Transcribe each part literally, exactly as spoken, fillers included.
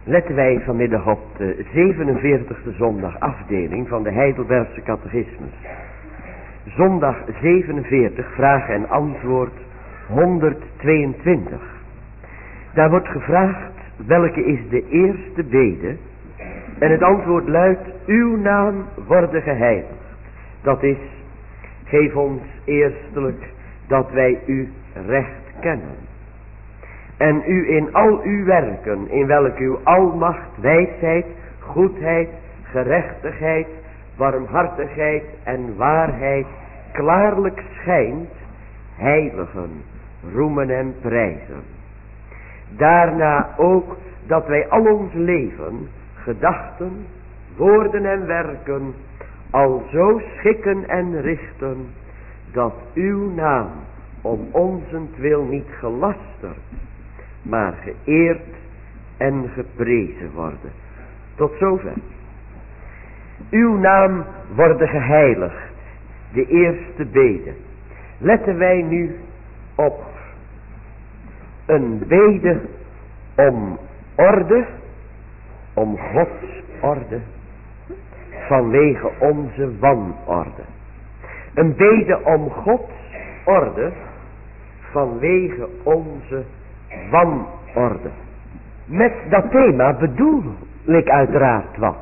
Letten wij vanmiddag op de zevenenveertigste zondag afdeling van de Heidelbergse catechismus. Zondag zevenenveertig, vraag en antwoord honderdtweeëntwintig. Daar wordt gevraagd, welke is de eerste bede? En het antwoord luidt, uw naam worden geheiligd. Dat is, geef ons eerstelijk dat wij u recht kennen. En u in al uw werken, in welke uw almacht, wijsheid, goedheid, gerechtigheid, barmhartigheid en waarheid klaarlijk schijnt, heiligen, roemen en prijzen. Daarna ook dat wij al ons leven, gedachten, woorden en werken, al zo schikken en richten, dat uw naam om onzentwil niet gelasterd, maar geëerd en geprezen worden. Tot zover. Uw naam worden geheiligd, de eerste bede. Letten wij nu op een bede om orde, om Gods orde, vanwege onze wanorde. Een bede om Gods orde, vanwege onze wanorde. Met dat thema bedoel ik uiteraard wat.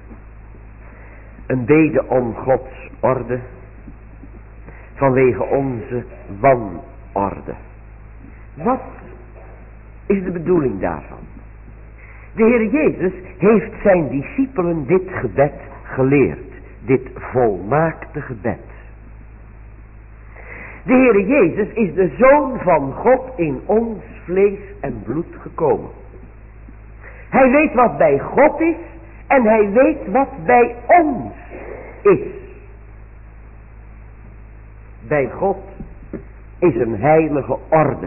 Een bede om Gods orde, vanwege onze wanorde. Wat is de bedoeling daarvan? De Heer Jezus heeft zijn discipelen dit gebed geleerd. Dit volmaakte gebed. De Heer Jezus is de Zoon van God in ons vlees en bloed gekomen. Hij weet wat bij God is en hij weet wat bij ons is. Bij God is een heilige orde.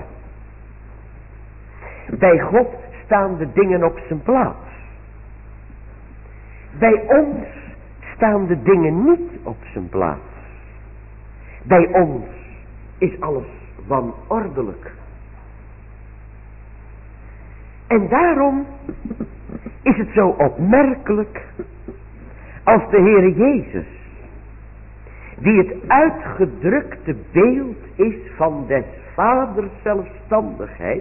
Bij God staan de dingen op zijn plaats. Bij ons staan de dingen niet op zijn plaats. Bij ons is alles wanordelijk. En daarom is het zo opmerkelijk als de Heere Jezus, die het uitgedrukte beeld is van des Vaders zelfstandigheid,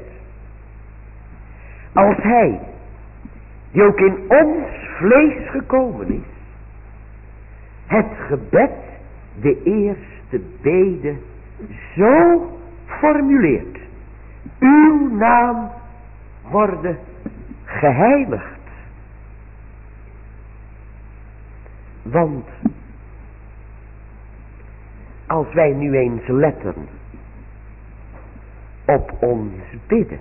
als hij, die ook in ons vlees gekomen is, het gebed, de eerste bede, zo formuleert. Uw naam worden geheiligd. Want als wij nu eens letten op ons bidden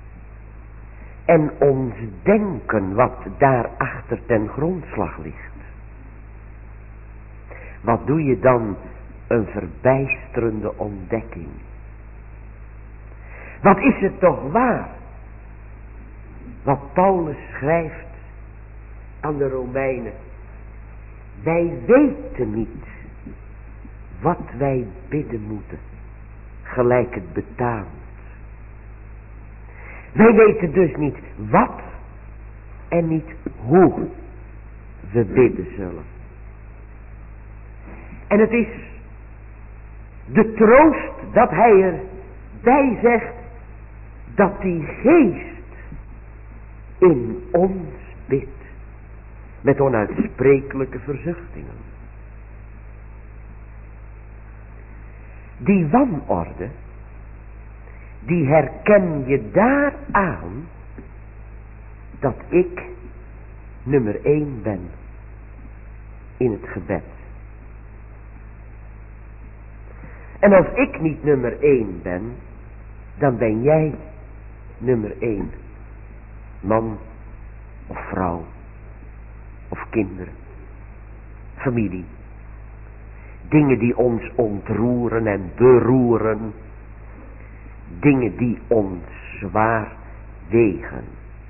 en ons denken wat daarachter ten grondslag ligt, wat doe je dan? Een verbijsterende ontdekking. Wat is het toch waar, wat Paulus schrijft aan de Romeinen. Wij weten niet wat wij bidden moeten, gelijk het betaamt. Wij weten dus niet wat en niet hoe we bidden zullen. En het is de troost dat hij erbij zegt dat die geest in ons bidt met onuitsprekelijke verzuchtingen. Die wanorde, die herken je daaraan dat ik nummer één ben in het gebed. En als ik niet nummer één ben, dan ben jij nummer één. Man of vrouw of kinderen, familie. Dingen die ons ontroeren en beroeren. Dingen die ons zwaar wegen.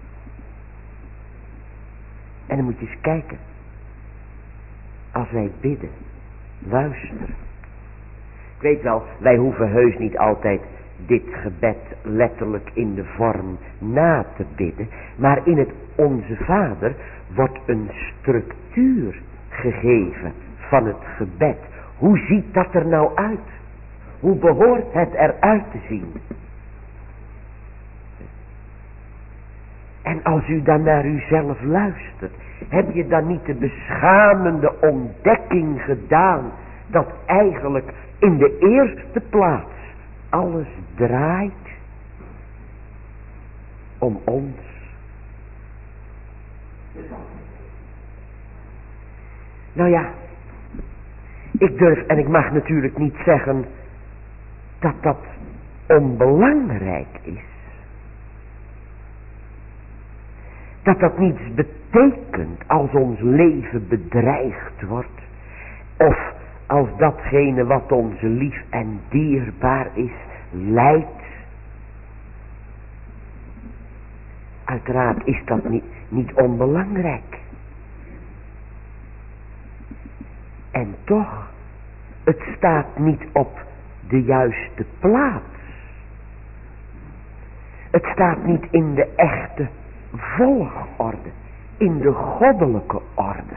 En dan moet je eens kijken. Als wij bidden, luisteren. Ik weet wel, wij hoeven heus niet altijd dit gebed letterlijk in de vorm na te bidden. Maar in het Onze Vader wordt een structuur gegeven van het gebed. Hoe ziet dat er nou uit? Hoe behoort het eruit te zien? En als u dan naar uzelf luistert, heb je dan niet de beschamende ontdekking gedaan dat eigenlijk in de eerste plaats alles draait om ons? Nou ja, ik durf en ik mag natuurlijk niet zeggen dat dat onbelangrijk is. Dat dat niets betekent als ons leven bedreigd wordt. Of als datgene wat ons lief en dierbaar is, lijdt. Uiteraard is dat niet, niet onbelangrijk. En toch, het staat niet op de juiste plaats. Het staat niet in de echte volgorde, in de goddelijke orde.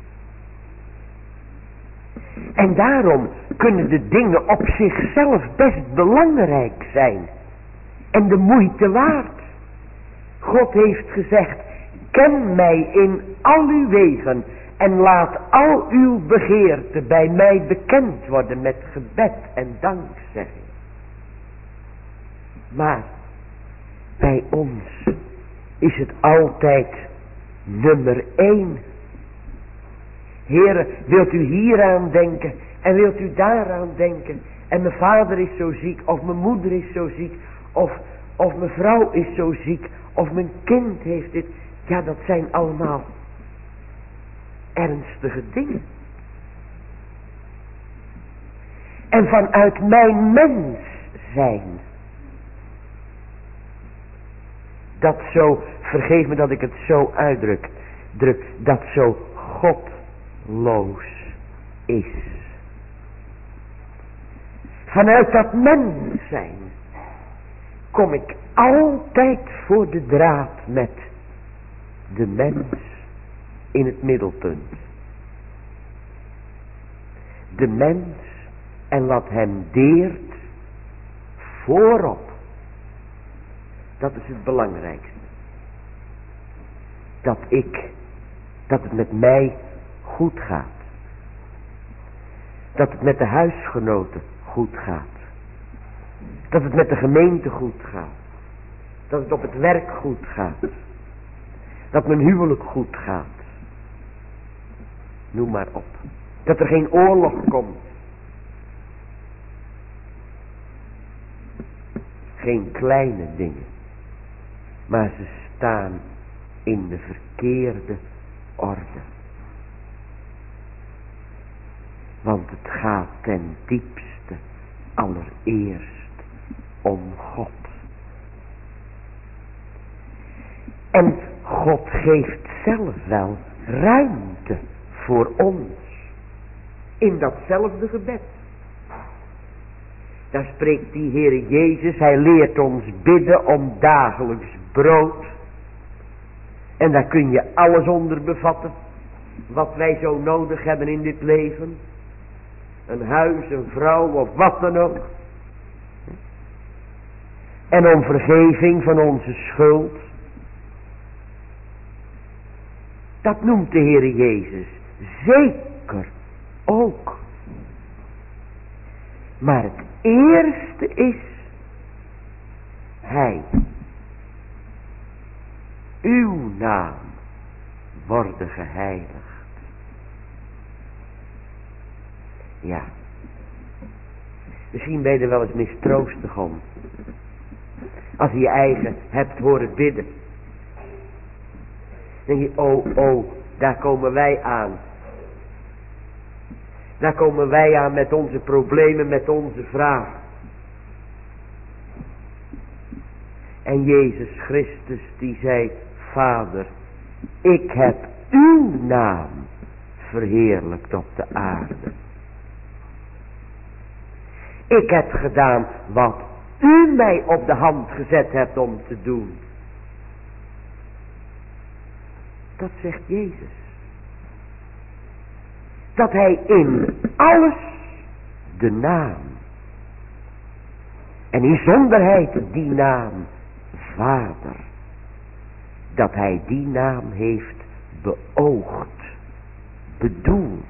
En daarom kunnen de dingen op zichzelf best belangrijk zijn en de moeite waard. God heeft gezegd, ken mij in al uw wegen en laat al uw begeerten bij mij bekend worden met gebed en dankzegging. Maar bij ons is het altijd nummer één. Heere, wilt u hieraan denken en wilt u daaraan denken? En mijn vader is zo ziek, of mijn moeder is zo ziek, of, of mijn vrouw is zo ziek, of mijn kind heeft dit. Ja, dat zijn allemaal ernstige dingen. En vanuit mijn mens zijn, dat zo, vergeef me dat ik het zo uitdruk, druk, dat zo godloos is. Vanuit dat mens zijn kom ik altijd voor de draad met de mens in het middelpunt. De mens en wat hem deert voorop. Dat is het belangrijkste. Dat ik, dat het met mij goed gaat. Dat het met de huisgenoten goed gaat. Dat het met de gemeente goed gaat. Dat het op het werk goed gaat. Dat mijn huwelijk goed gaat. Noem maar op. Dat er geen oorlog komt. Geen kleine dingen. Maar ze staan in de verkeerde orde. Want het gaat ten diepste allereerst om God. En God geeft zelf wel ruimte voor ons. In datzelfde gebed. Daar spreekt die Heere Jezus. Hij leert ons bidden om dagelijks brood. En daar kun je alles onder bevatten. Wat wij zo nodig hebben in dit leven. Een huis, een vrouw of wat dan ook. En om vergeving van onze schuld. Dat noemt de Heere Jezus zeker ook. Maar het eerste is Hij. Uw naam worden geheiligd. Ja. Misschien ben je er wel eens mistroostig om. Als je je eigen hebt horen bidden. Dan denk je, oh, oh, daar komen wij aan. Daar komen wij aan met onze problemen, met onze vragen. En Jezus Christus die zei, Vader, ik heb uw naam verheerlijkt op de aarde. Ik heb gedaan wat u mij op de hand gezet hebt om te doen. Dat zegt Jezus. Dat hij in alles de naam en in zonderheid die naam Vader, dat hij die naam heeft beoogd, bedoeld.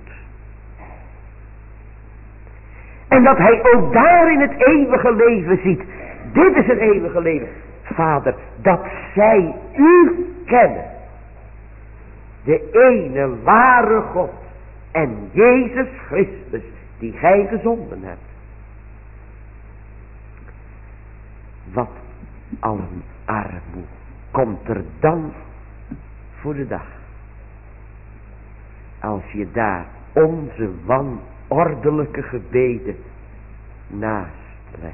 En dat hij ook daarin het eeuwige leven ziet. Dit is het eeuwige leven. Vader, dat zij u kennen. De ene ware God. En Jezus Christus die gij gezonden hebt. Wat al een armoe komt er dan voor de dag. Als je daar onze wanordelijke gebeden naast legt.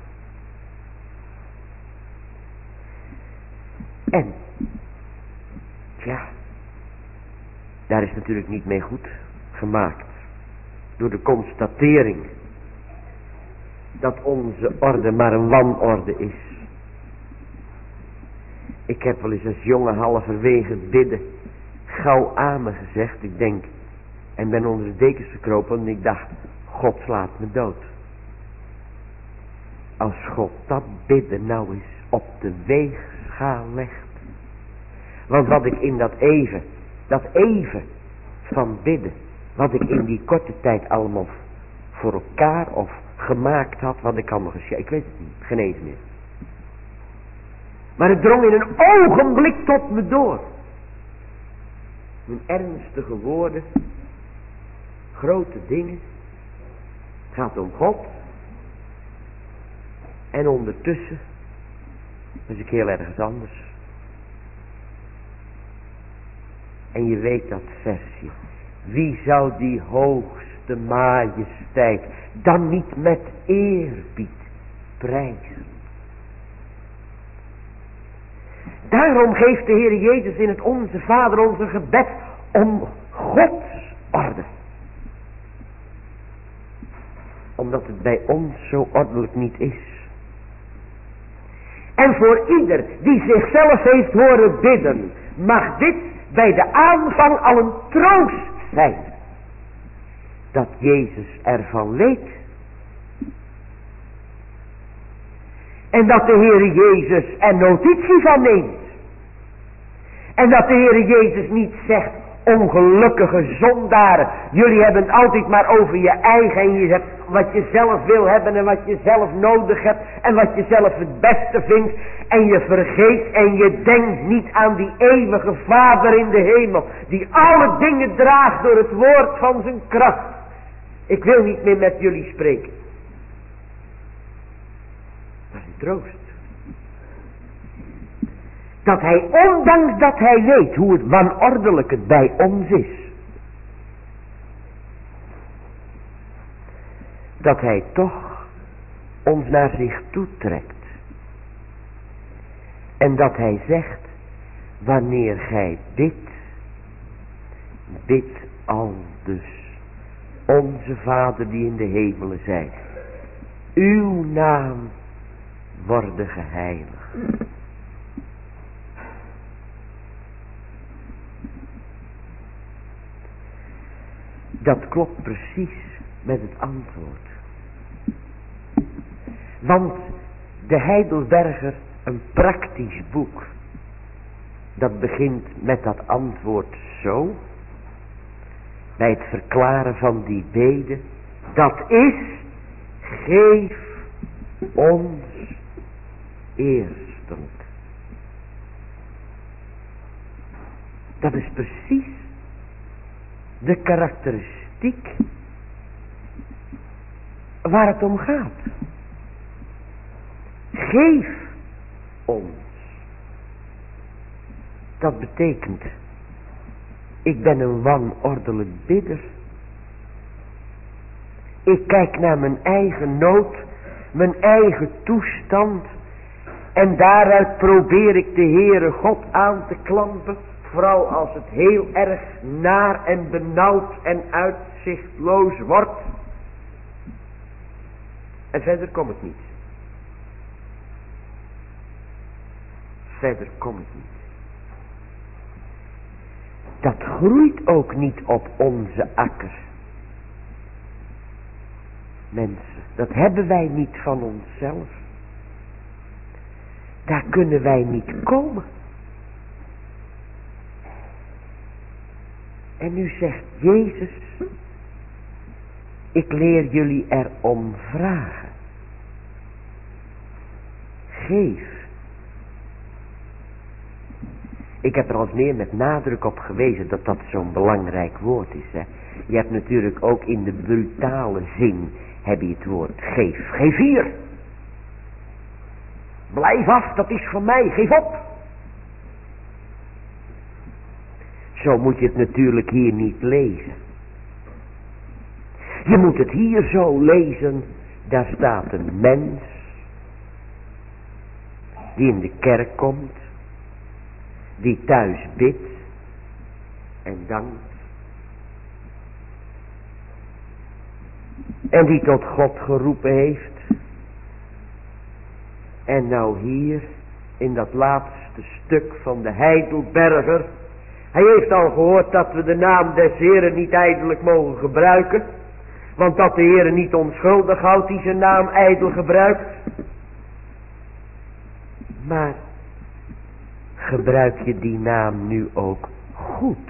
En, tja, daar is natuurlijk niet mee goed gemaakt. Door de constatering dat onze orde maar een wanorde is. Ik heb wel eens als jongen halverwege bidden gauw amen gezegd. Ik denk, en ben onder de dekens gekropen en ik dacht, God slaat me dood. Als God dat bidden nou eens op de weegschaal legt. Want wat ik in dat even, dat even van bidden, wat ik in die korte tijd allemaal voor elkaar of gemaakt had, wat ik allemaal geschikt, ik weet het niet, geen eens meer. Maar het drong in een ogenblik tot me door. Mijn ernstige woorden, grote dingen, het gaat om God. En ondertussen was ik heel ergens anders. En je weet dat versje. Wie zou die hoogste majesteit dan niet met eerbied prijzen? Daarom geeft de Heer Jezus in het Onze Vader onze gebed om Gods orde. Omdat het bij ons zo ordelijk niet is. En voor ieder die zichzelf heeft horen bidden, mag dit bij de aanvang al een troost zijn. Dat Jezus ervan weet. En dat de Heer Jezus er notitie van neemt. En dat de Heer Jezus niet zegt, ongelukkige zondaren, jullie hebben het altijd maar over je eigen en je hebt wat je zelf wil hebben en wat je zelf nodig hebt en wat je zelf het beste vindt en je vergeet en je denkt niet aan die eeuwige Vader in de hemel die alle dingen draagt door het woord van zijn kracht. Ik wil niet meer met jullie spreken. Dat is een troost. Dat hij, ondanks dat hij weet hoe het wanordelijk het bij ons is, dat hij toch ons naar zich toetrekt. En dat hij zegt, wanneer gij bidt, bid al dus, onze Vader die in de hemelen zijt, uw naam worde geheiligd. Dat klopt precies met het antwoord. Want de Heidelberger, een praktisch boek, dat begint met dat antwoord zo, bij het verklaren van die bede, dat is, geef ons eerstelijk. Dat is precies de karakteristiek waar het om gaat. Geef ons. Dat betekent, ik ben een wanordelijk bidder. Ik kijk naar mijn eigen nood, mijn eigen toestand en daaruit probeer ik de Heere God aan te klampen. Vooral als het heel erg naar en benauwd en uitzichtloos wordt. En verder kom ik niet. Verder komt het niet. Dat groeit ook niet op onze akker. Mensen, dat hebben wij niet van onszelf. Daar kunnen wij niet komen. En nu zegt Jezus, ik leer jullie erom vragen. Geef. Ik heb er al eens meer met nadruk op gewezen dat dat zo'n belangrijk woord is. Hè. Je hebt natuurlijk ook in de brutale zin, heb je het woord geef. Geef hier. Blijf af, dat is van mij, geef op. Zo moet je het natuurlijk hier niet lezen. Je moet het hier zo lezen, daar staat een mens die in de kerk komt, die thuis bidt en dankt. En die tot God geroepen heeft. En nou hier, in dat laatste stuk van de Heidelberger. Hij heeft al gehoord dat we de naam des Heren niet ijdelijk mogen gebruiken. Want dat de Heere niet onschuldig houdt die zijn naam ijdel gebruikt. Maar gebruik je die naam nu ook goed?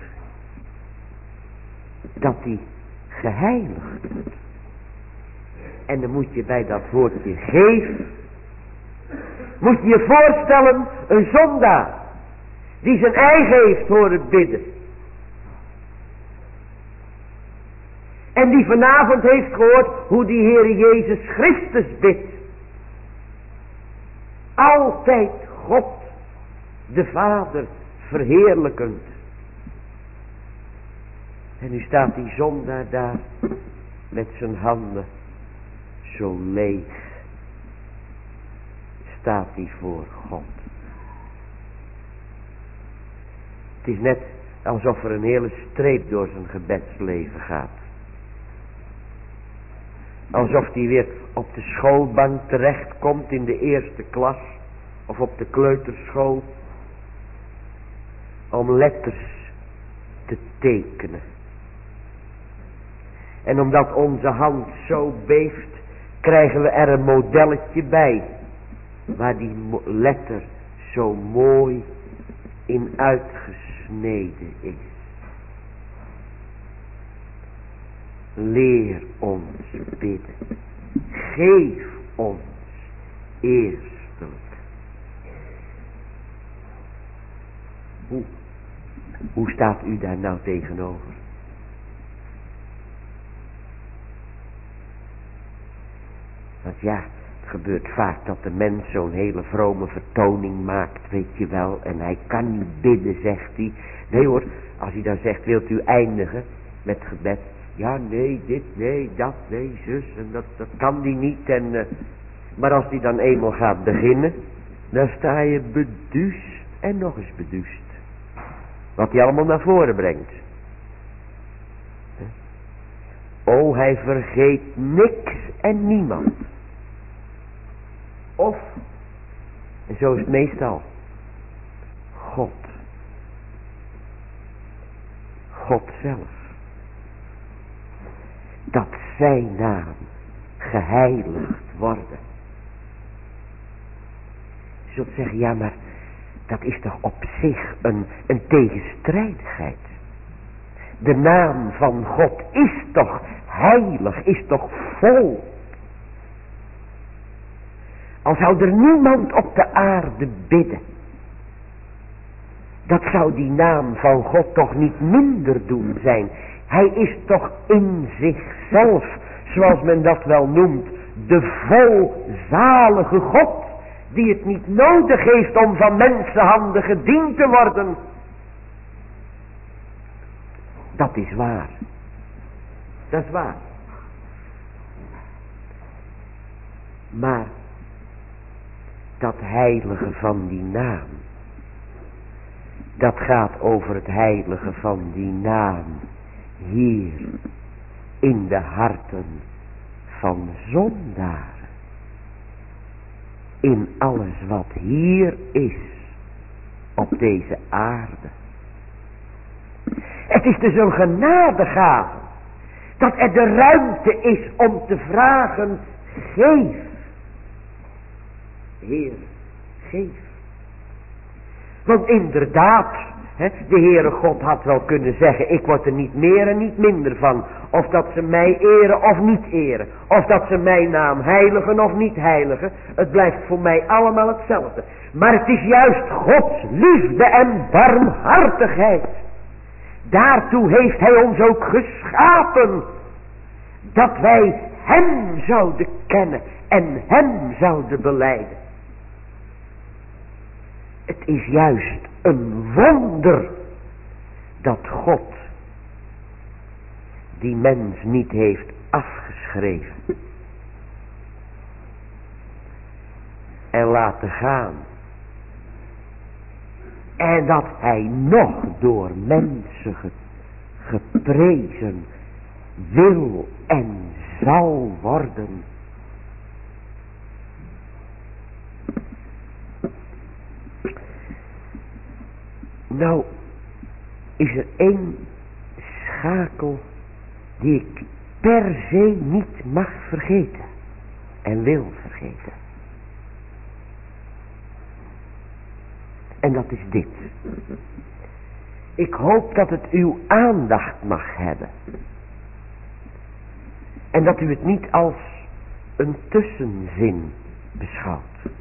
Dat die geheiligd wordt. En dan moet je bij dat woordje geef, moet je je voorstellen een zondaar die zijn ei heeft horen bidden. En die vanavond heeft gehoord hoe die Heere Jezus Christus bidt. Altijd God, de Vader, verheerlijkend. En nu staat die zondaar daar met zijn handen zo leeg. Staat hij voor God. Het is net alsof er een hele streep door zijn gebedsleven gaat. Alsof hij weer op de schoolbank terechtkomt in de eerste klas. Of op de kleuterschool. Om letters te tekenen. En omdat onze hand zo beeft, krijgen we er een modelletje bij. Waar die letter zo mooi in uitgesneden is. Leer ons bidden. Geef ons eerstelijk. Hoe, hoe staat u daar nou tegenover? Want ja, het gebeurt vaak dat de mens zo'n hele vrome vertoning maakt, weet je wel. En hij kan niet bidden, zegt hij. Nee hoor, als hij dan zegt, wilt u eindigen met gebed? Ja, nee, dit, nee, dat, nee, zus, en dat, dat kan die niet. En, uh, maar als die dan eenmaal gaat beginnen, dan sta je beduust en nog eens beduust. Wat hij allemaal naar voren brengt. O, hij vergeet niks en niemand. Of, en zo is het meestal, God. God zelf. Dat zijn naam geheiligd worden. Je zult zeggen, ja maar dat is toch op zich een, een tegenstrijdigheid. De naam van God is toch heilig, is toch vol. Al zou er niemand op de aarde bidden, dat zou die naam van God toch niet minder doen zijn. Hij is toch in zichzelf, zoals men dat wel noemt, de volzalige God, die het niet nodig heeft om van mensenhanden gediend te worden. Dat is waar. Dat is waar. Maar dat heilige van die naam, dat gaat over het heilige van die naam hier in de harten van zondaren. In alles wat hier is, op deze aarde. Het is dus een genadegave dat er de ruimte is om te vragen, geef. Heer, geef. Want inderdaad, hè, de Heere God had wel kunnen zeggen, ik word er niet meer en niet minder van. Of dat ze mij eren of niet eren. Of dat ze mijn naam heiligen of niet heiligen. Het blijft voor mij allemaal hetzelfde. Maar het is juist Gods liefde en barmhartigheid. Daartoe heeft hij ons ook geschapen. Dat wij hem zouden kennen en hem zouden belijden. Het is juist een wonder dat God die mens niet heeft afgeschreven en laten gaan. En dat hij nog door mensen geprezen wil en zal worden. Nou is er één schakel die ik per se niet mag vergeten en wil vergeten. En dat is dit. Ik hoop dat het uw aandacht mag hebben. En dat u het niet als een tussenzin beschouwt.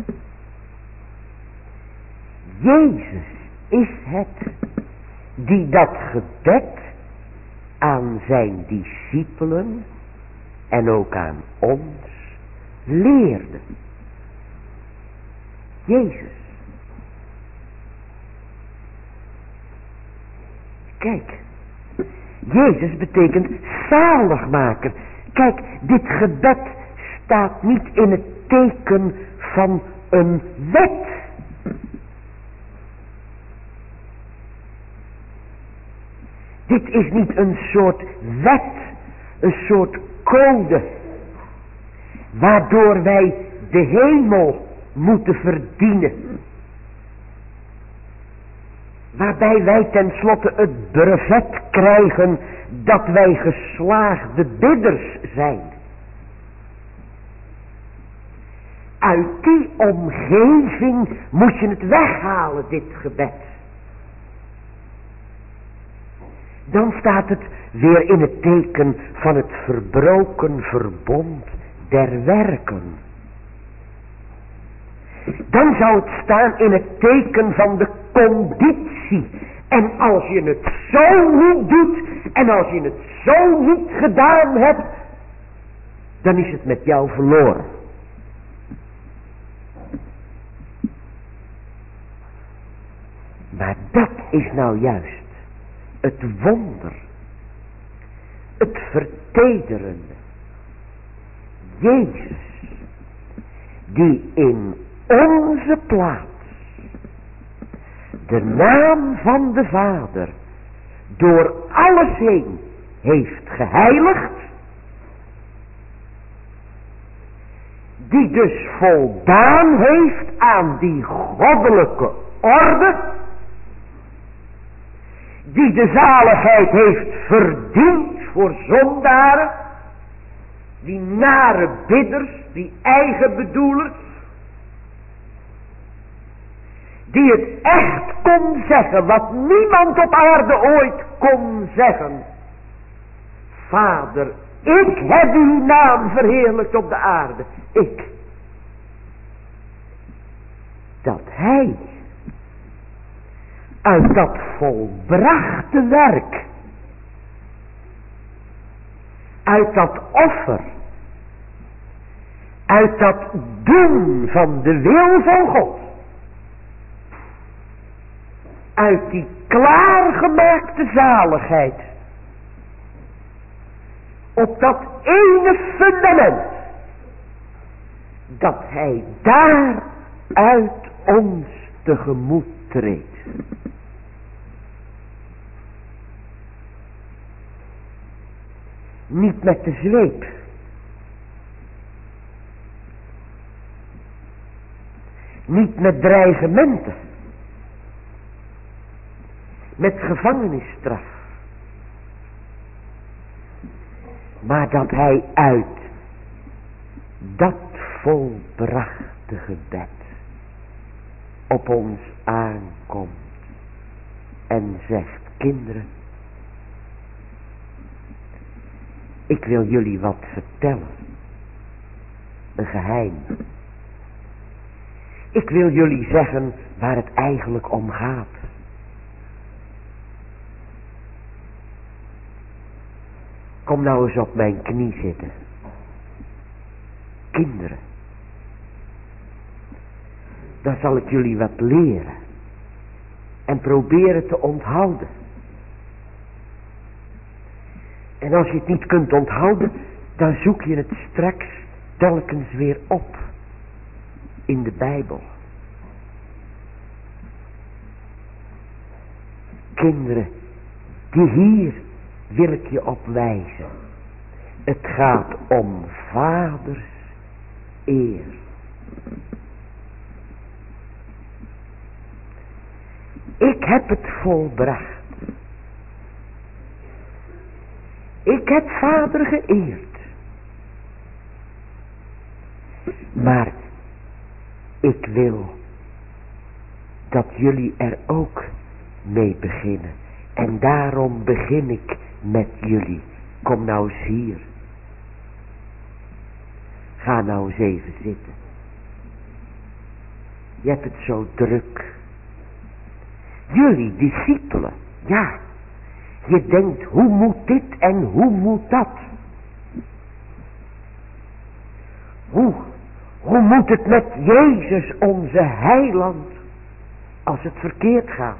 Jezus is het die dat gebed aan zijn discipelen en ook aan ons leerde. Jezus. Kijk, Jezus betekent zaligmaker. Kijk, dit gebed staat niet in het teken van een wet. Dit is niet een soort wet, een soort code, waardoor wij de hemel moeten verdienen. Waarbij wij tenslotte het brevet krijgen dat wij geslaagde bidders zijn. Uit die omgeving moet je het weghalen, dit gebed. Dan staat het weer in het teken van het verbroken verbond der werken. Dan zou het staan in het teken van de conditie. En als je het zo niet doet, en als je het zo niet gedaan hebt, dan is het met jou verloren. Maar dat is nou juist het wonder, het vertederende. Jezus, die in onze plaats de naam van de Vader door alles heen heeft geheiligd, die dus voldaan heeft aan die goddelijke orde, die de zaligheid heeft verdiend voor zondaren, die nare bidders, die eigen bedoelers, die het echt kon zeggen wat niemand op aarde ooit kon zeggen. Vader, ik heb uw naam verheerlijkt op de aarde. Ik. Dat hij uit dat volbrachte werk, uit dat offer, uit dat doen van de wil van God, uit die klaargemaakte zaligheid, op dat ene fundament, dat hij daaruit ons tegemoet treedt. Niet met de zweep. Niet met dreigementen. met gevangenisstraf. Maar dat hij uit dat volbrachte gebed op ons aankomt en zegt: kinderen, ik wil jullie wat vertellen. Een geheim. Ik wil jullie zeggen waar het eigenlijk om gaat. Kom nou eens op mijn knie zitten. Kinderen. Dan zal ik jullie wat leren. En proberen te onthouden. En als je het niet kunt onthouden, dan zoek je het straks telkens weer op. In de Bijbel. Kinderen, die hier wil ik je op wijzen. Het gaat om vaders eer. Ik heb het volbracht. Ik heb vader geëerd. Maar ik wil dat jullie er ook mee beginnen. En daarom begin ik met jullie. Kom nou eens hier. Ga nou eens even zitten. Je hebt het zo druk. Jullie discipelen, ja. Je denkt, hoe moet dit en hoe moet dat? Hoe, hoe moet het met Jezus onze heiland als het verkeerd gaat?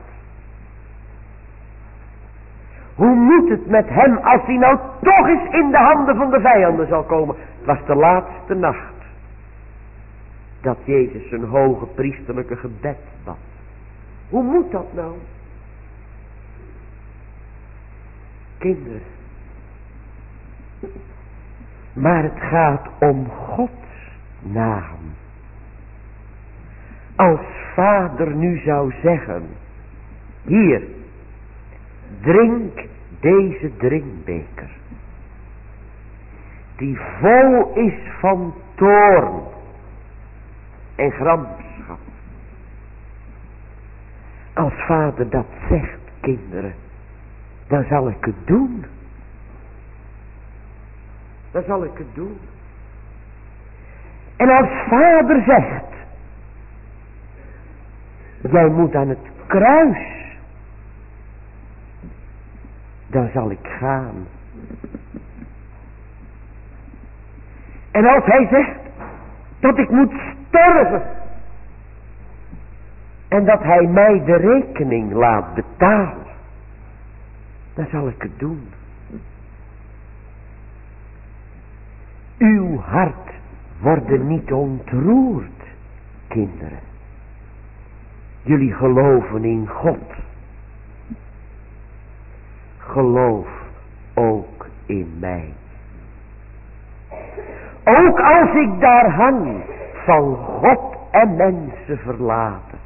Hoe moet het met hem als hij nou toch eens in de handen van de vijanden zal komen? Het was de laatste nacht dat Jezus zijn hoge priesterlijke gebed bad. Hoe moet dat nou? Kinderen. Maar het gaat om Gods naam. Als vader nu zou zeggen: hier, drink deze drinkbeker, die vol is van toorn en gramschap. Als vader dat zegt, kinderen, dan zal ik het doen. Dan zal ik het doen. En als vader zegt: jij moet aan het kruis, dan zal ik gaan. En als hij zegt dat ik moet sterven en dat hij mij de rekening laat betalen, dan zal ik het doen. Uw hart wordt niet ontroerd, kinderen. Jullie geloven in God. Geloof ook in mij. Ook als ik daar hang, van God en mensen verlaten.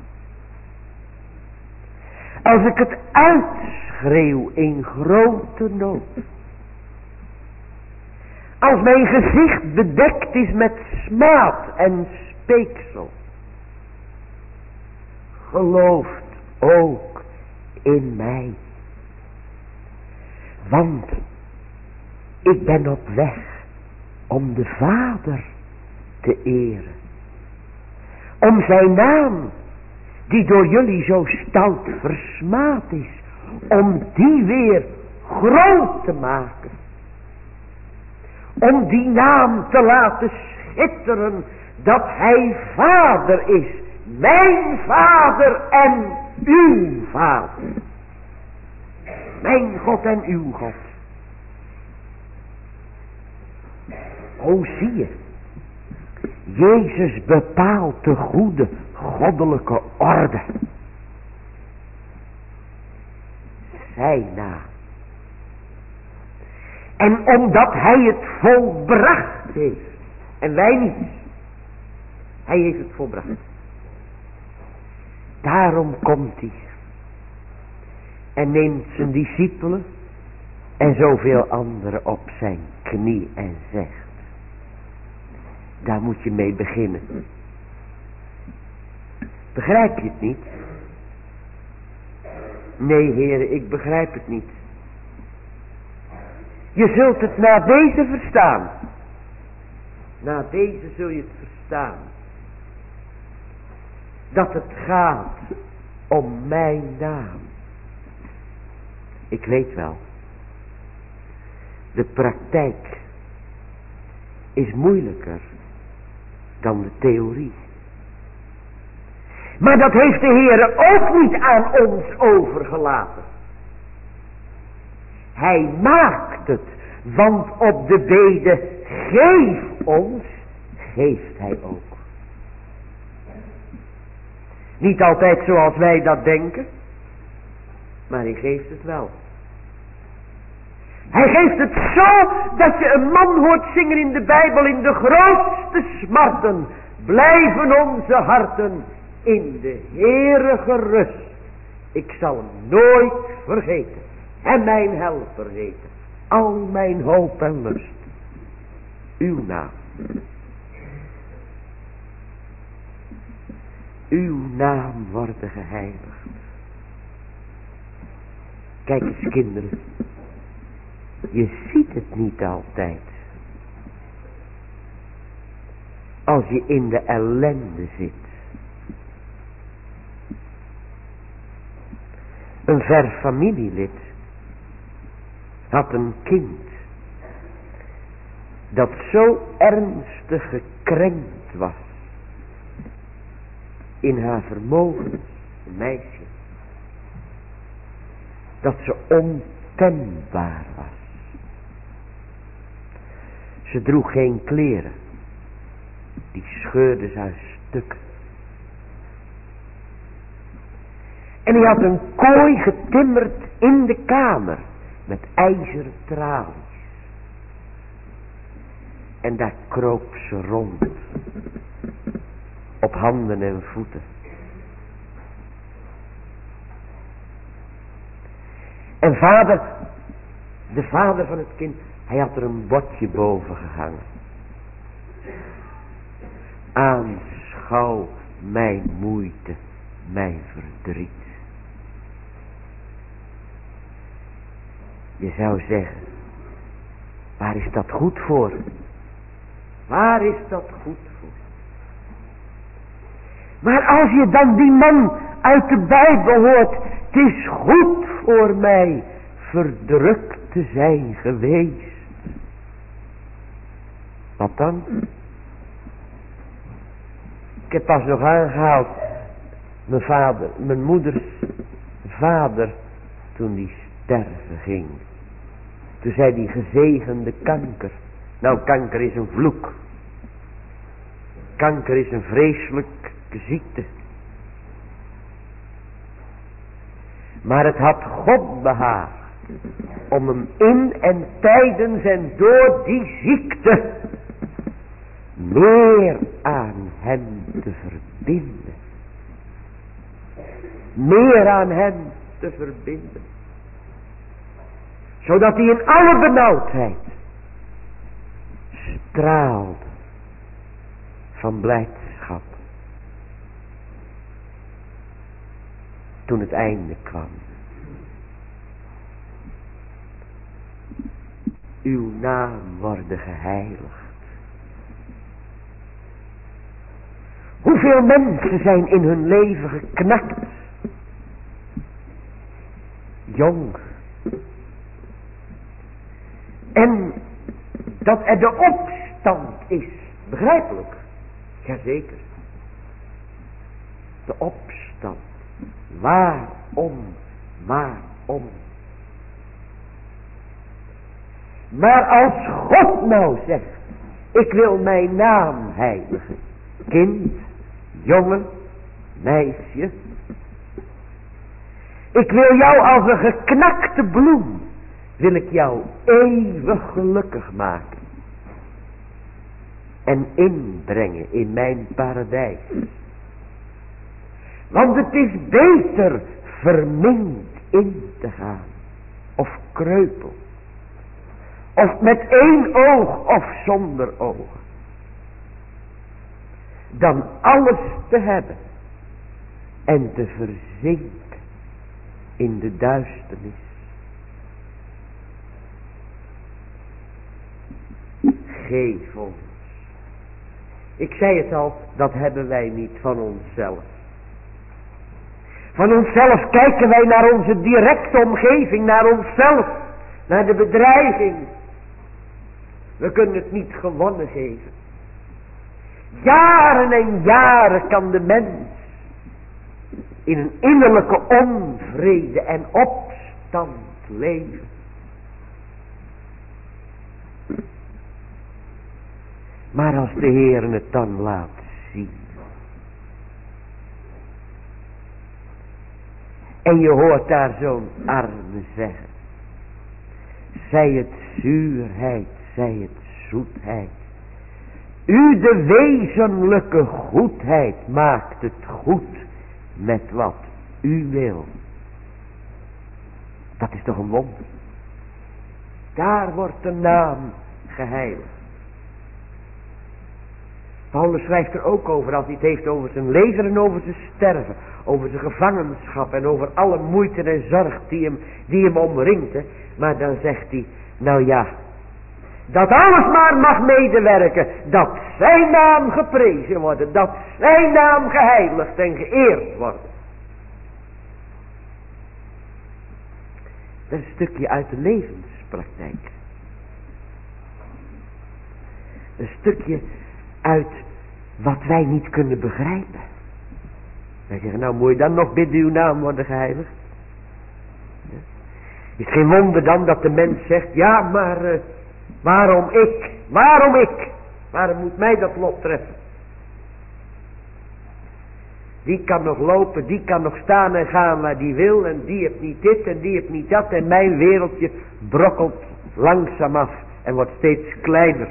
Als ik het uitschreeuw in grote nood. Als mijn gezicht bedekt is met smaad en speeksel. Gelooft ook in mij. Want ik ben op weg om de Vader te eren. Om zijn naam, die door jullie zo stout versmaad is, om die weer groot te maken. Om die naam te laten schitteren, dat hij Vader is. Mijn Vader en uw Vader. Mijn God en uw God. O, zie je. Jezus bepaalt de goede goddelijke orde. Zijn naam. En omdat hij het volbracht heeft. En wij niet. Hij heeft het volbracht. Daarom komt hij. En neemt zijn discipelen en zoveel anderen op zijn knie en zegt: daar moet je mee beginnen. Begrijp je het niet? Nee, heren, ik begrijp het niet. Je zult het na deze verstaan. Na deze zul je het verstaan. Dat het gaat om mijn naam. Ik weet wel. De praktijk is moeilijker dan de theorie. Maar dat heeft de Heere ook niet aan ons overgelaten. Hij maakt het, want op de bede geef ons, geeft hij ook. Niet altijd zoals wij dat denken, maar hij geeft het wel. Hij geeft het zo dat je een man hoort zingen in de Bijbel: in de grootste smarten blijven onze harten in de Heere gerust. Ik zal hem nooit vergeten en mijn helper heten, al mijn hoop en lust. Uw naam. Uw naam worden geheiligd. Kijk eens, kinderen. Je ziet het niet altijd. Als je in de ellende zit. Een ver familielid had een kind dat zo ernstig gekrenkt was in haar vermogens, een meisje, dat ze ontembaar was. Ze droeg geen kleren, die scheurde ze uit stukken. En hij had een kooi getimmerd in de kamer met ijzeren tralies. En daar kroop ze rond, op handen en voeten. En vader, de vader van het kind, hij had er een bordje boven gehangen. Aanschouw mijn moeite, mijn verdriet. Je zou zeggen, waar is dat goed voor? Waar is dat goed voor? Maar als je dan die man uit de Bijbel hoort: het is goed voor mij verdrukt te zijn geweest. Wat dan? Ik heb pas nog aangehaald, mijn vader, mijn moeders vader, toen die sterven ging. Toen zei die gezegende kanker. Nou, kanker is een vloek. Kanker is een vreselijke ziekte. Maar het had God behaagd om hem in en tijdens en door die ziekte meer aan hem te verbinden. Meer aan hem te verbinden. Zodat hij in alle benauwdheid straalde van blijdschap. Toen het einde kwam. Uw naam worden geheiligd. Hoeveel mensen zijn in hun leven geknakt. Jong. En dat er de opstand is. Begrijpelijk. Jazeker. De opstand. Waarom? Waarom? Maar als God nou zegt: ik wil mijn naam heiligen. Kind, jongen, meisje. Ik wil jou als een geknakte bloem. Wil ik jou eeuwig gelukkig maken. En inbrengen in mijn paradijs. Want het is beter verminkt in te gaan. Of kreupel. Of met één oog of zonder ogen. Dan alles te hebben. En te verzinken in de duisternis. Geef ons. Ik zei het al, dat hebben wij niet van onszelf. Van onszelf kijken wij naar onze directe omgeving, naar onszelf, naar de bedreiging. We kunnen het niet gewonnen geven. Jaren en jaren kan de mens in een innerlijke onvrede en opstand leven. Maar als de Heer het dan laat zien. En je hoort daar zo'n arme zeggen. Zij het zuurheid, zij het zoetheid. U de wezenlijke goedheid maakt het goed met wat u wil. Dat is toch een wonder. Daar wordt de naam geheiligd. Paulus schrijft er ook over als hij het heeft over zijn lezer en over zijn sterven. Over zijn gevangenschap en over alle moeite en zorg die hem, die hem omringt. Hè. Maar dan zegt hij, nou ja, dat alles maar mag medewerken. Dat zijn naam geprezen wordt. Dat zijn naam geheiligd en geëerd wordt. Dat is een stukje uit de levenspraktijk. Een stukje uit wat wij niet kunnen begrijpen. Wij zeggen, nou moet je dan nog bidden uw naam worden geheiligd? Ja. Is geen wonder dan dat de mens zegt, ja maar uh, waarom ik? Waarom ik? Waarom moet mij dat lot treffen? Die kan nog lopen, die kan nog staan en gaan waar die wil. En die heeft niet dit en die heeft niet dat. En mijn wereldje brokkelt langzaam af en wordt steeds kleiner.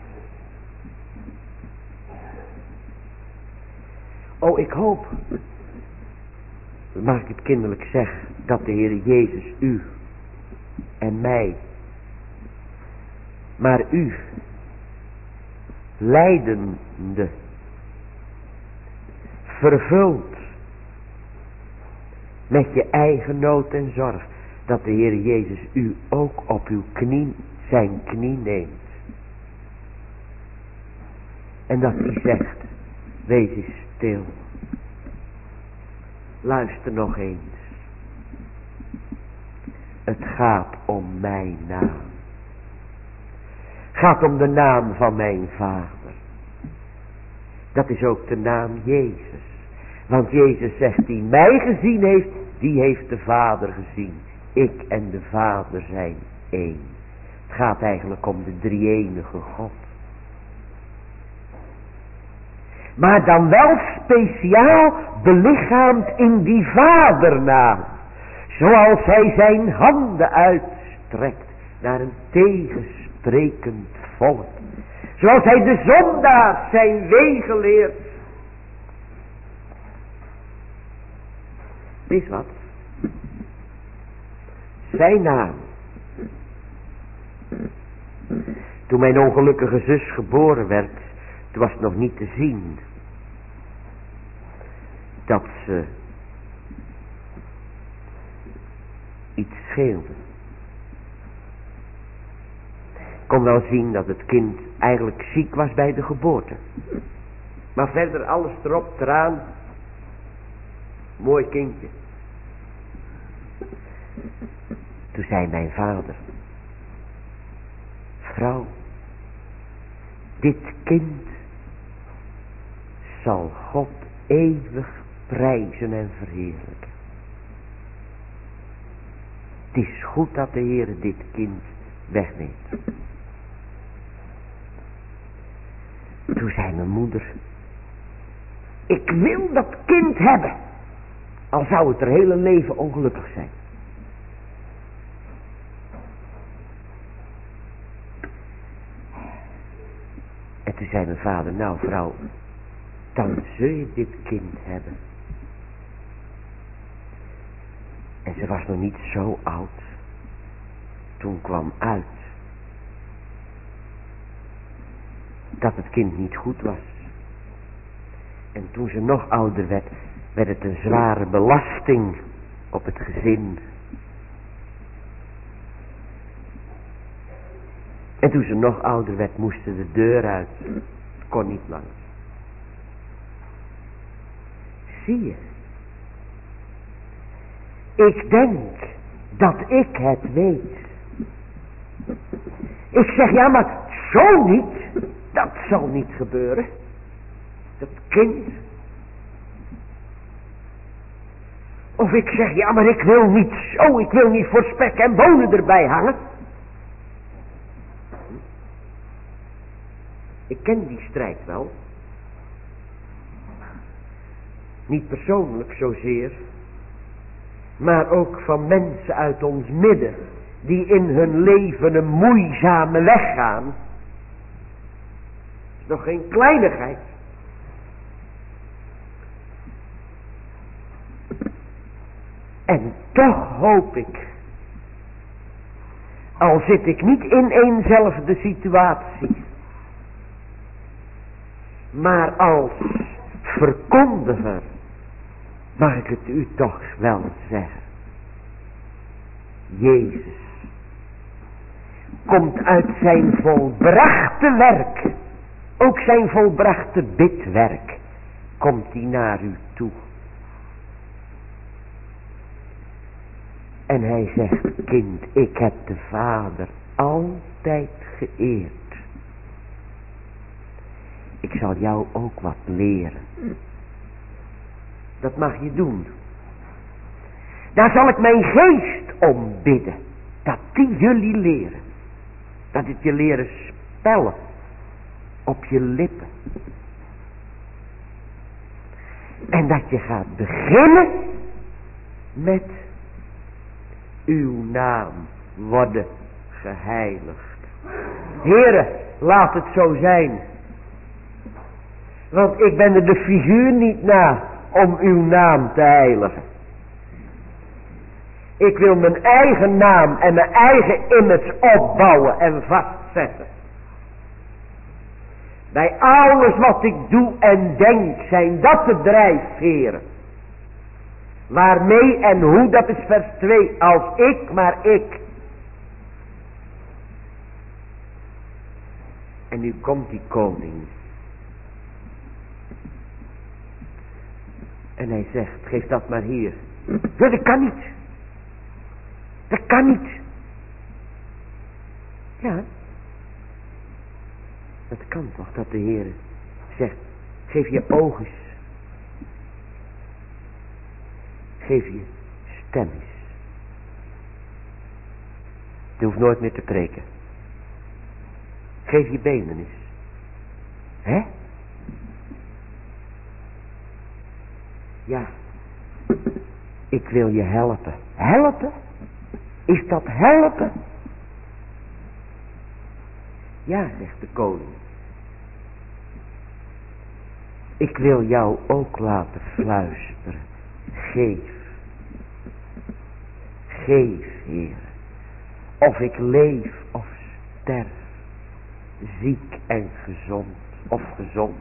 Oh, ik hoop, mag ik het kinderlijk zeggen, dat de Heer Jezus u en mij, maar u, lijdende, vervuld met je eigen nood en zorg, dat de Heer Jezus u ook op uw knie, zijn knie neemt. En dat hij zegt, wees eens stil. Luister nog eens. Het gaat om mijn naam. Het gaat om de naam van mijn Vader. Dat is ook de naam Jezus. Want Jezus zegt, die mij gezien heeft, die heeft de Vader gezien. Ik en de Vader zijn één. Het gaat eigenlijk om de drie-enige God. Maar dan wel speciaal belichaamd in die vadernaam. Zoals hij zijn handen uitstrekt naar een tegensprekend volk. Zoals hij de zondaar zijn wegen leert. Is wat? Zijn naam. Toen mijn ongelukkige zus geboren werd, toen was het nog niet te zien dat ze iets scheelde. Ik kon wel zien dat het kind eigenlijk ziek was bij de geboorte. Maar verder alles erop, eraan. Mooi kindje. Toen zei mijn vader, vrouw, dit kind zal God eeuwig prijzen en verheerlijken. Het is goed dat de Heer dit kind wegneemt. Toen zei mijn moeder, ik wil dat kind hebben, al zou het er hele leven ongelukkig zijn. En toen zei mijn vader, nou vrouw, dan zul je dit kind hebben. En ze was nog niet zo oud. Toen kwam uit dat het kind niet goed was. En toen ze nog ouder werd, werd het een zware belasting op het gezin. En toen ze nog ouder werd, moest ze de deur uit. Het kon niet langer. Zie je? Ik denk dat ik het weet. Ik zeg, ja, maar zo niet. Dat zal niet gebeuren. Dat kind. Of ik zeg, ja, maar ik wil niet zo. Ik wil niet voor spek en bonen erbij hangen. Ik ken die strijd wel. Niet persoonlijk zozeer. Maar ook van mensen uit ons midden. Die in hun leven een moeizame weg gaan. Dat is nog geen kleinigheid. En toch hoop ik. Al zit ik niet in eenzelfde situatie. Maar als verkondiger mag ik het u toch wel zeggen. Jezus komt uit zijn volbrachte werk, ook zijn volbrachte bidwerk, komt hij naar u toe. En hij zegt, kind, ik heb de Vader altijd geëerd. Ik zal jou ook wat leren. Dat mag je doen. Daar zal ik mijn geest om bidden. Dat die jullie leren. Dat het je leren spellen. Op je lippen. En dat je gaat beginnen met uw naam worden geheiligd. Heere, laat het zo zijn. Want ik ben er de figuur niet na om uw naam te heiligen. Ik wil mijn eigen naam en mijn eigen image opbouwen en vastzetten. Bij alles wat ik doe en denk zijn dat de drijfveren. Waarmee en hoe, dat is vers twee. Als ik, maar ik. En nu komt die koning. En hij zegt, geef dat maar hier. Ja, dat kan niet. Dat kan niet. Ja. Dat kan toch, dat de Heer zegt, geef je ogen. Geef je stem eens. Je hoeft nooit meer te preken. Geef je benen eens. Hè? Ja. Ik wil je helpen. Helpen? Is dat helpen? Ja, zegt de koning. Ik wil jou ook laten fluisteren. Geef. Geef, Heer. Of ik leef of sterf. Ziek en gezond of gezond.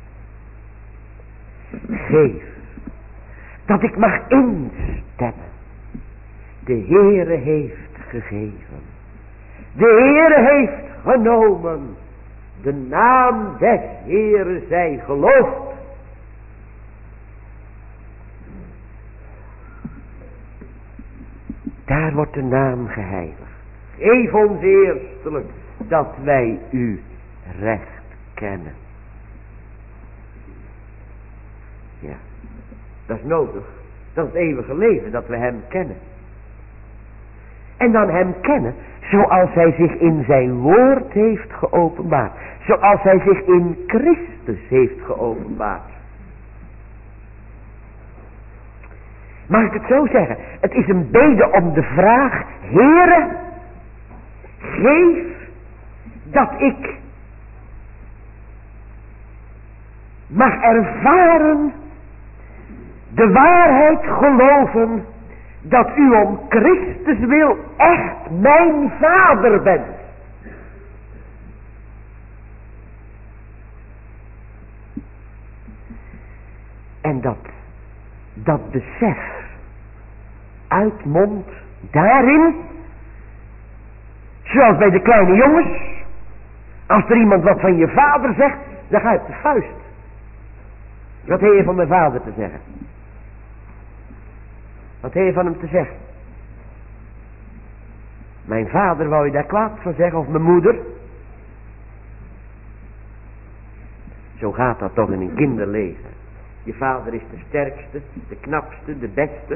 Geef. Dat ik mag instemmen. De Heere heeft gegeven. De Heere heeft genomen. De naam des Heere zij geloofd. Daar wordt de naam geheiligd. Geef ons eerstelijk dat wij u recht kennen. Ja, dat is nodig. Dat is het eeuwige leven, dat we hem kennen. En dan hem kennen zoals hij zich in zijn woord heeft geopenbaard. Zoals hij zich in Christus heeft geopenbaard. Mag ik het zo zeggen? Het is een bede om de vraag, Heere, geef dat ik mag ervaren, de waarheid geloven, dat u om Christus wil echt mijn vader bent. En dat, dat besef uitmondt daarin, zoals bij de kleine jongens, als er iemand wat van je vader zegt, dan ga je op de vuist. Wat heb je van mijn vader te zeggen? Wat heb je van hem te zeggen? Mijn vader, wou je daar kwaad van zeggen, of mijn moeder? Zo gaat dat toch in een kinderleven. Je vader is de sterkste, de knapste, de beste.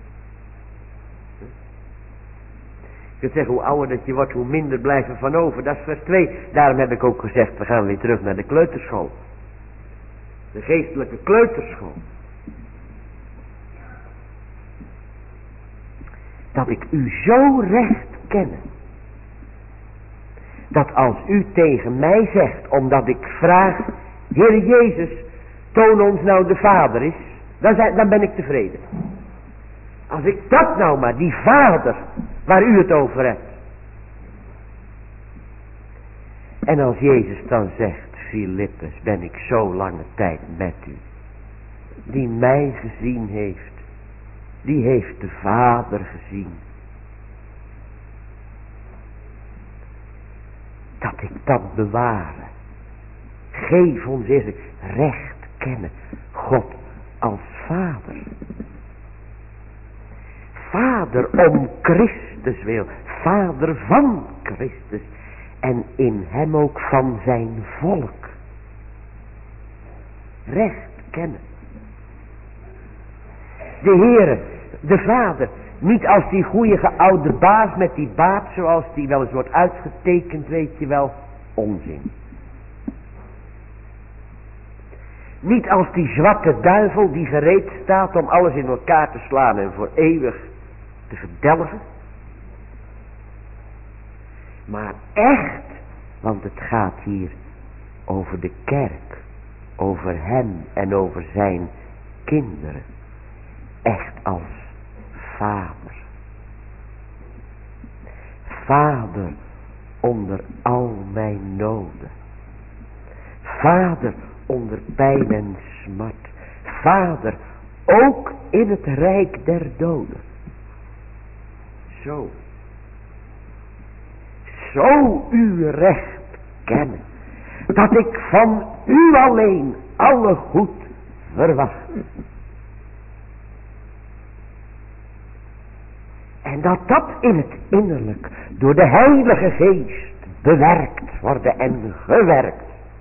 Je kunt zeggen, hoe ouder dat je wordt, hoe minder blijft er van over. Dat is vers twee. Daarom heb ik ook gezegd, we gaan weer terug naar de kleuterschool. De geestelijke kleuterschool. Dat ik u zo recht ken. Dat als u tegen mij zegt, omdat ik vraag, Heer Jezus, toon ons nou de Vader is, dan, zijn, dan ben ik tevreden. Als ik dat nou maar, die Vader, waar u het over hebt. En als Jezus dan zegt, Filippus, ben ik zo lange tijd met u. Die mij gezien heeft, die heeft de Vader gezien. Dat ik dat bewaren. Geef ons eerst recht kennen. God als Vader. Vader om Christus wil. Vader van Christus. En in hem ook van zijn volk. Recht kennen. De Heere, de Vader, niet als die goeie oude baas met die baard zoals die wel eens wordt uitgetekend, weet je wel, onzin. Niet als die zwarte duivel die gereed staat om alles in elkaar te slaan en voor eeuwig te verdelgen. Maar echt, want het gaat hier over de kerk, over hem en over zijn kinderen. Echt als Vader. Vader onder al mijn noden. Vader onder pijn en smart. Vader ook in het rijk der doden. Zo. Zo uw recht kennen. Dat ik van u alleen alle goed verwacht. En dat dat in het innerlijk door de Heilige Geest bewerkt worden en gewerkt.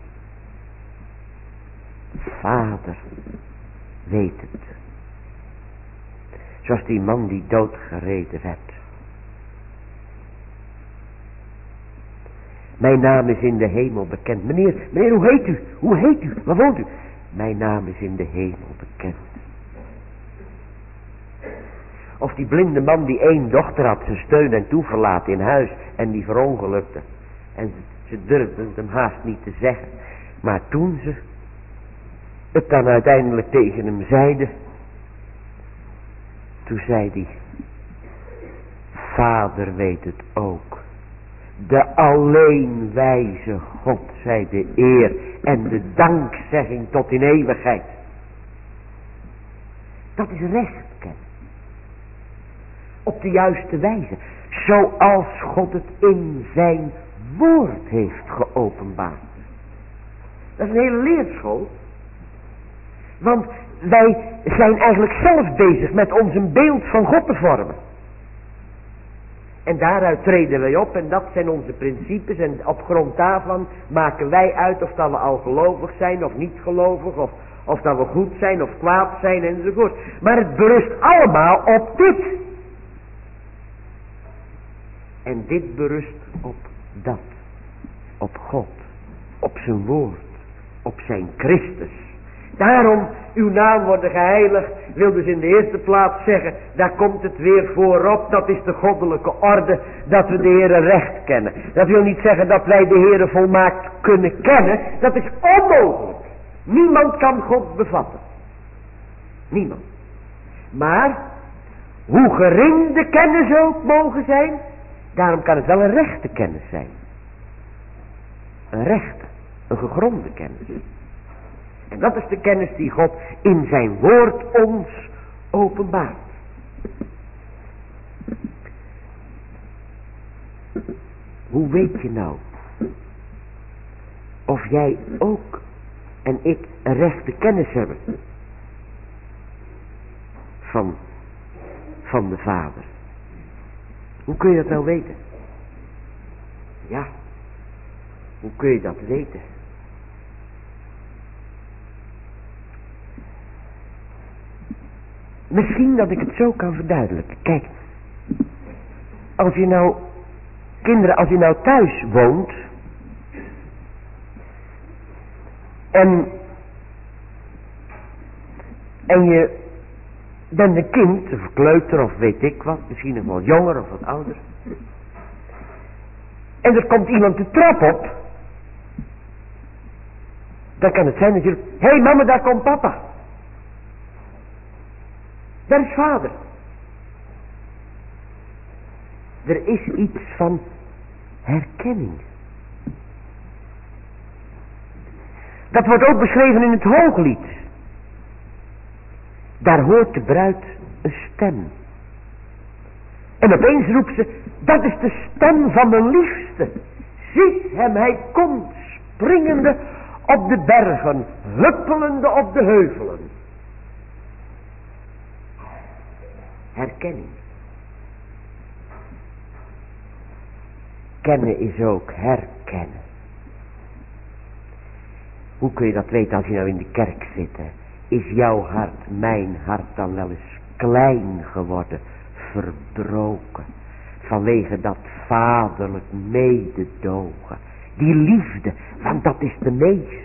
Vader weet het. Zoals die man die doodgereden werd. Mijn naam is in de hemel bekend. Meneer, meneer, hoe heet u? Hoe heet u? Waar woont u? Mijn naam is in de hemel bekend. Of die blinde man die één dochter had, zijn steun en toeverlaat in huis en die verongelukte. En ze, ze durfden het hem haast niet te zeggen. Maar toen ze het dan uiteindelijk tegen hem zeiden, toen zei hij, Vader weet het ook. De alleen wijze God zij de eer en de dankzegging tot in eeuwigheid. Dat is recht kennen. Op de juiste wijze. Zoals God het in zijn woord heeft geopenbaard. Dat is een hele leerschool. Want wij zijn eigenlijk zelf bezig met ons een beeld van God te vormen. En daaruit treden wij op en dat zijn onze principes. En op grond daarvan maken wij uit of dat we al gelovig zijn of niet gelovig. Of, of dat we goed zijn of kwaad zijn enzovoort. Maar het berust allemaal op dit. En dit berust op dat. Op God. Op zijn woord. Op zijn Christus. Daarom, uw naam worden geheiligd, wil dus in de eerste plaats zeggen, daar komt het weer voorop, dat is de goddelijke orde, dat we de Heere recht kennen. Dat wil niet zeggen dat wij de Heere volmaakt kunnen kennen, dat is onmogelijk. Niemand kan God bevatten. Niemand. Maar, Hoe gering de kennis ook mogen zijn, daarom kan het wel een rechte kennis zijn. Een rechte, een gegronde kennis. En dat is de kennis die God in zijn woord ons openbaart. Hoe weet je nou of jij ook en ik een rechte kennis hebben van, van de Vader? Hoe kun je dat nou weten? Ja, hoe kun je dat weten? Misschien dat ik het zo kan verduidelijken. Kijk, als je nou, kinderen, als je nou thuis woont en, en je bent een kind, of kleuter of weet ik wat, misschien nog wel jonger of wat ouder, en er komt iemand de trap op, dan kan het zijn dat je, hé hey, mama, daar komt papa. Daar is vader. Er is iets van herkenning. Dat wordt ook beschreven in het Hooglied. Daar hoort de bruid een stem. En opeens roept ze, dat is de stem van mijn liefste. Ziet hem, hij komt springende op de bergen, huppelende op de heuvelen. Herkenning. Kennen is ook herkennen. Hoe kun je dat weten als je nou in de kerk zit? Hè? Is jouw hart, mijn hart dan wel eens klein geworden, verbroken, vanwege dat vaderlijk mededogen, die liefde, want dat is de meeste.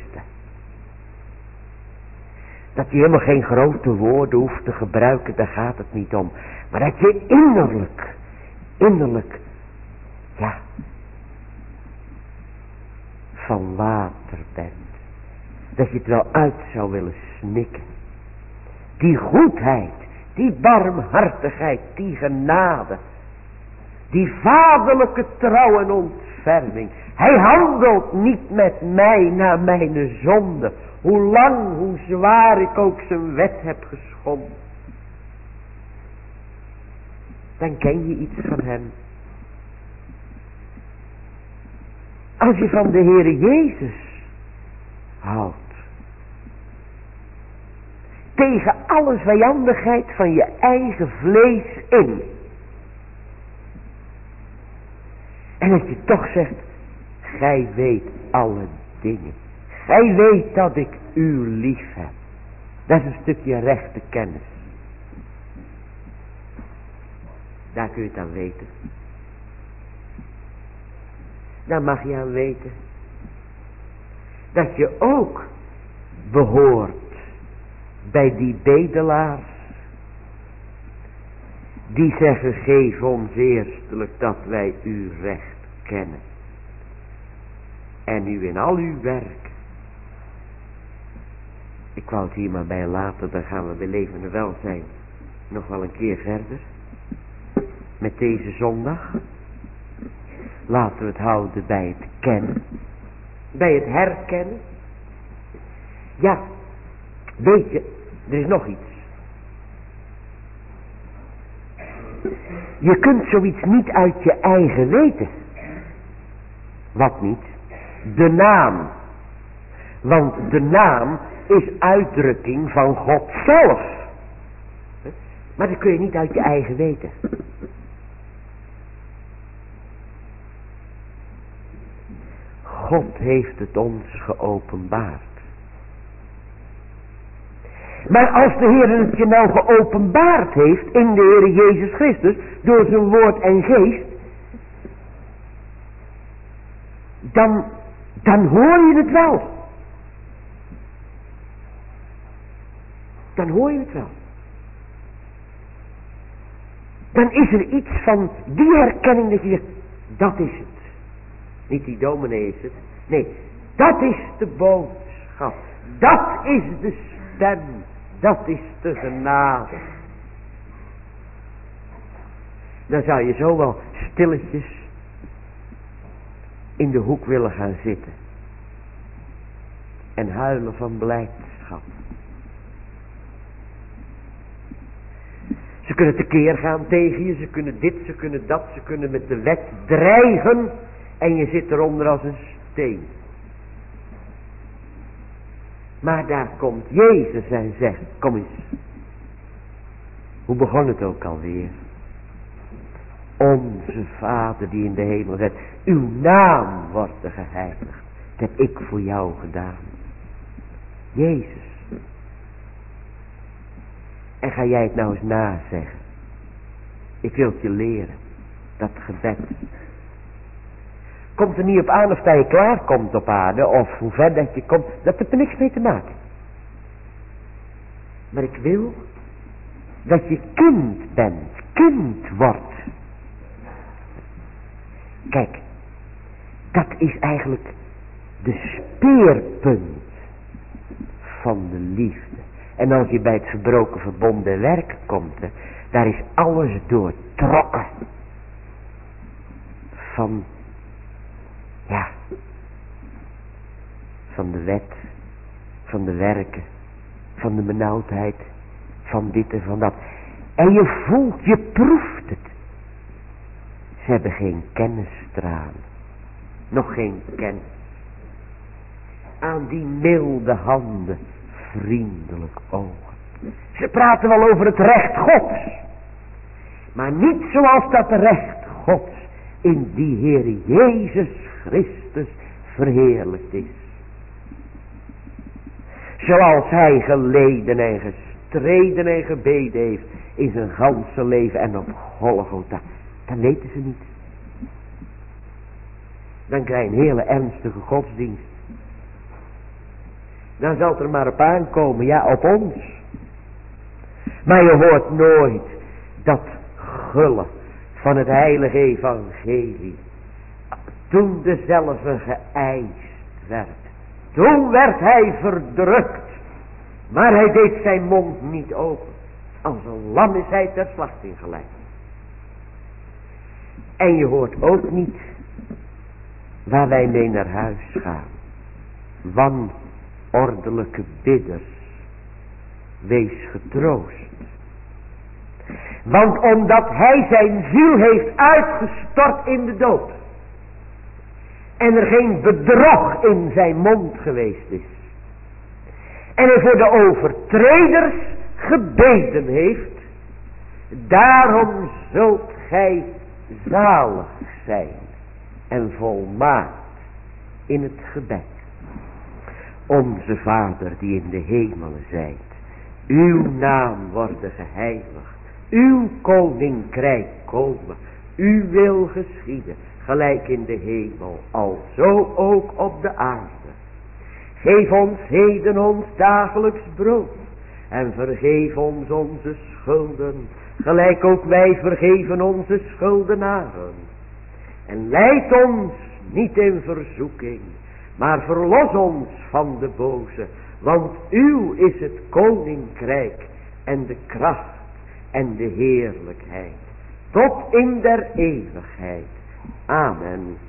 Dat je helemaal geen grote woorden hoeft te gebruiken, daar gaat het niet om. Maar dat je innerlijk, innerlijk, ja, van water bent. Dat je het wel uit zou willen snikken. Die goedheid, die barmhartigheid, die genade, die vaderlijke trouw en ontferming. Hij handelt niet met mij naar mijn zonde. Hoe lang, hoe zwaar ik ook zijn wet heb geschonden. Dan ken je iets van hem. Als je van de Heere Jezus houdt. Tegen alle vijandigheid van je eigen vlees in. En dat je toch zegt, gij weet alle dingen. Gij weet dat ik u lief heb. Dat is een stukje rechte kennis. Daar kun je het aan weten. Daar mag je aan weten. Dat je ook behoort bij die bedelaars. Die zeggen, geef ons eerstelijk dat wij uw recht kennen. En u in al uw werk. Ik wou het hier maar bij laten, dan gaan we bij levende welzijn nog wel een keer verder. Met deze zondag. Laten we het houden bij het kennen. Bij het herkennen. Ja, weet je, er is nog iets. Je kunt zoiets niet uit je eigen weten. Wat niet? De naam. Want de naam is uitdrukking van God zelf. Maar dat kun je niet uit je eigen weten. God heeft het ons geopenbaard. Maar als de Heer het je nou geopenbaard heeft in de Heer Jezus Christus, door zijn woord en geest, dan, dan hoor je het wel. Dan hoor je het wel. Dan is er iets van die herkenning dat je zegt, dat is het. Niet die dominee is het. Nee, dat is de boodschap. Dat is de stem. Dat is de genade. Dan zou je zo wel stilletjes in de hoek willen gaan zitten. En huilen van blijdschap. Ze kunnen tekeer gaan tegen je, ze kunnen dit, ze kunnen dat, ze kunnen met de wet dreigen. En je zit eronder als een steen. Maar daar komt Jezus en zegt, kom eens. Hoe begon het ook alweer? Onze Vader die in de hemel zit, uw naam wordt geheiligd. Dat heb ik voor jou gedaan. Jezus. En ga jij het nou eens nazeggen. Ik wil het je leren. Dat gebed. Komt er niet op aan of dat je klaar komt op aarde. Of hoe ver dat je komt. Dat heeft er niks mee te maken. Maar ik wil dat je kind bent. Kind wordt. Kijk. Dat is eigenlijk de speerpunt van de liefde. En als je bij het verbroken verbonden werk komt, hè, daar is alles doortrokken. Van, ja, van de wet, van de werken, van de benauwdheid, van dit en van dat. En je voelt, je proeft het. Ze hebben geen kennisstralen, nog geen kennis. Aan die milde handen, vriendelijk ogen. Ze praten wel over het recht Gods. Maar niet zoals dat recht Gods in die Heer Jezus Christus verheerlijkt is. Zoals hij geleden en gestreden en gebeden heeft in zijn ganse leven en op Golgotha. Dat weten ze niet. Dan krijg je een hele ernstige godsdienst. Dan zal het er maar op aankomen, ja, op ons. Maar je hoort nooit dat gulle van het heilige evangelie. Toen dezelfde geëist werd. Toen werd hij verdrukt. Maar hij deed zijn mond niet open. Als een lam is hij ter slachting geleid. En je hoort ook niet waar wij mee naar huis gaan. Wanordelijke bidders. Wees getroost. Want omdat hij zijn ziel heeft uitgestort in de dood. En er geen bedrog in zijn mond geweest is. En hij voor de overtreders gebeden heeft. Daarom zult gij zalig zijn. En volmaakt in het gebed. Onze Vader die in de hemelen zijt. Uw naam worden geheiligd. Uw koninkrijk komen. Uw wil geschieden. Gelijk in de hemel. Alzo ook op de aarde. Geef ons heden ons dagelijks brood. En vergeef ons onze schulden. Gelijk ook wij vergeven onze schuldenaren. En leid ons niet in verzoeking. Maar verlos ons van de boze. Want uw is het koninkrijk. En de kracht. En de heerlijkheid. Tot in der eeuwigheid. Amen.